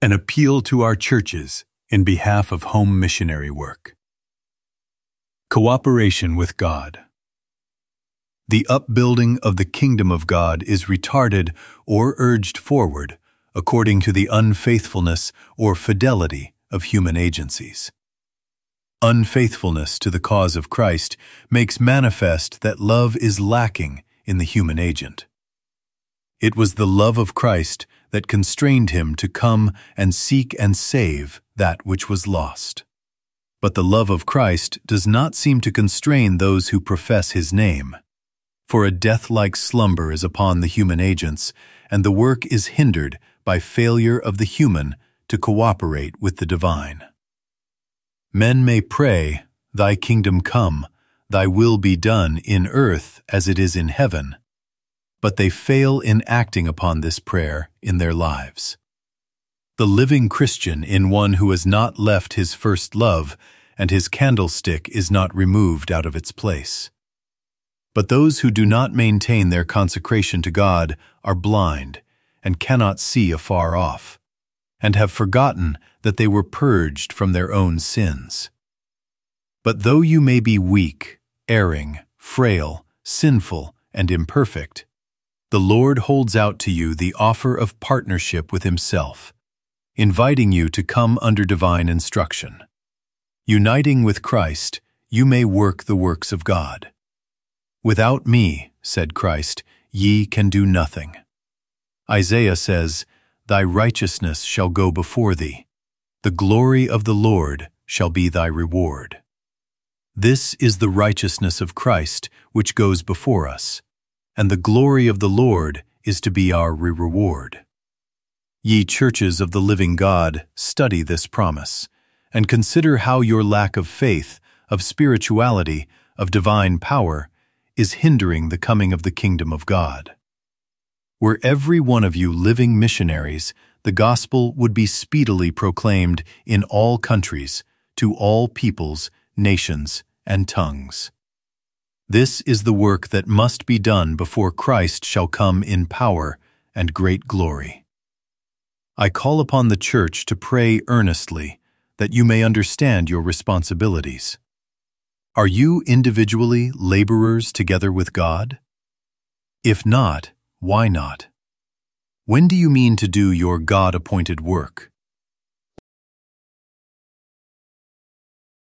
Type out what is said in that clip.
An appeal to our churches in behalf of home missionary work. Cooperation with God. The upbuilding of the kingdom of God is retarded or urged forward according to the unfaithfulness or fidelity of human agencies. Unfaithfulness to the cause of Christ makes manifest that love is lacking in the human agent. It was the love of Christ that constrained him to come and seek and save that which was lost. But the love of Christ does not seem to constrain those who profess his name. For a death-like slumber is upon the human agents, and the work is hindered by failure of the human to cooperate with the divine. Men may pray, "Thy kingdom come, thy will be done in earth as it is in heaven," but they fail in acting upon this prayer in their lives. The living Christian is one who has not left his first love, and his candlestick is not removed out of its place. But those who do not maintain their consecration to God are blind and cannot see afar off, and have forgotten that they were purged from their own sins. But though you may be weak, erring, frail, sinful, and imperfect, the Lord holds out to you the offer of partnership with himself, inviting you to come under divine instruction. Uniting with Christ, you may work the works of God. "Without me," said Christ, "ye can do nothing." Isaiah says, "Thy righteousness shall go before thee. The glory of the Lord shall be thy reward." This is the righteousness of Christ which goes before us, and the glory of the Lord is to be our reward. Ye churches of the living God, study this promise, and consider how your lack of faith, of spirituality, of divine power, is hindering the coming of the kingdom of God. Were every one of you living missionaries, the gospel would be speedily proclaimed in all countries, to all peoples, nations, and tongues. This is the work that must be done before Christ shall come in power and great glory. I call upon the church to pray earnestly that you may understand your responsibilities. Are you individually laborers together with God? If not, why not? When do you mean to do your God-appointed work?